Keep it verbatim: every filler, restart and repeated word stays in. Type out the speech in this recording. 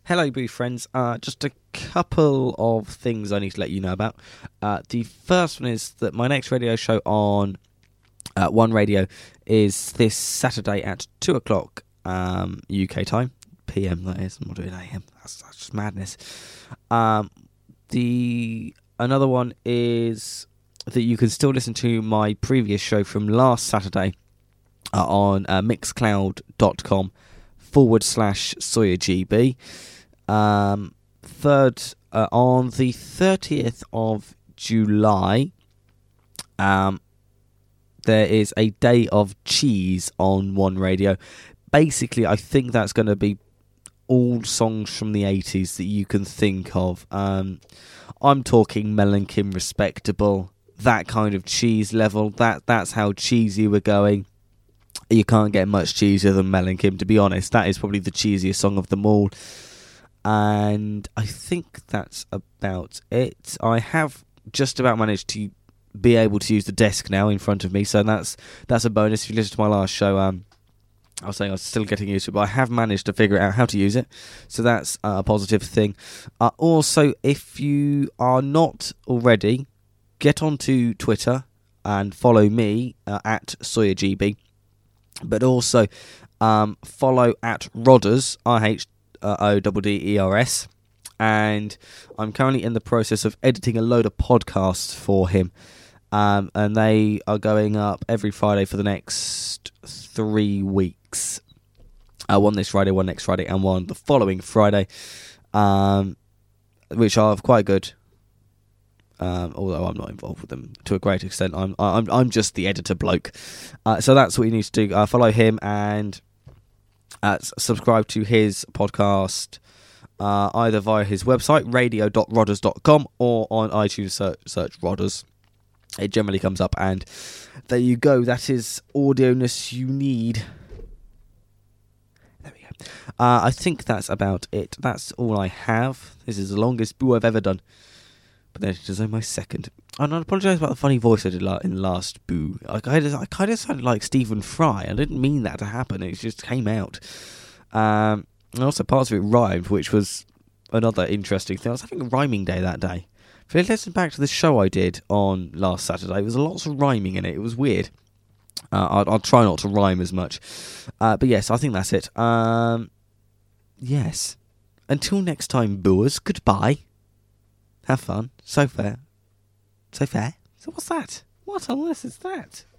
Hello, Boo friends. Uh, just a couple of things I need to let you know about. Uh, the first one is that my next radio show on uh, One Radio is this Saturday at two o'clock um, U K time. P M, that is. I'm not doing A M. That's, that's just madness. Um, the Another one is that you can still listen to my previous show from last Saturday uh, on uh, mixcloud.com forward slash SawyerGB. Um, third, uh, on the thirtieth of July, um, there is a day of cheese on One Radio. Basically, I think that's going to be all songs from the eighties that you can think of. Um, I'm talking Mel and Kim Respectable, that kind of cheese level. That That's how cheesy we're going. You can't get much cheesier than Mel and Kim, to be honest. That is probably the cheesiest song of them all. And I think that's about it. I have just about managed to be able to use the desk now in front of me, so that's that's a bonus. If you listen to my last show, um, I was saying I was still getting used to it, but I have managed to figure out how to use it, so that's a positive thing. Uh, also, if you are not already, get onto Twitter and follow me uh, at SawyerGB, but also um, follow at Rodders, R H O D D E R S, and I'm currently in the process of editing a load of podcasts for him, um, and they are going up every Friday for the next three weeks. Uh, one this Friday, one next Friday, and one the following Friday, um, which are quite good. Um, although I'm not involved with them to a great extent, I'm I'm I'm just the editor bloke. Uh, so that's what you need to do. Uh, follow him and uh, subscribe to his podcast uh, either via his website radio dot rodders dot com or on iTunes search, search Rodders. It generally comes up, and there you go. That is audio-ness you need. There we go. Uh, I think that's about it. That's all I have. This is the longest boo I've ever done. But then it is only my second. And I apologise about the funny voice I did in the last boo. I kind of, I kind of sounded like Stephen Fry. I didn't mean that to happen. It just came out. Um, and also parts of it rhymed, which was another interesting thing. I was having a rhyming day that day. If you listen back to the show I did on last Saturday, there was lots of rhyming in it. It was weird. Uh, I'll, I'll try not to rhyme as much. Uh, but yes, I think that's it. Um, yes. Until next time, booers, goodbye. Have fun. So fair. So fair. So what's that? What on earth is that?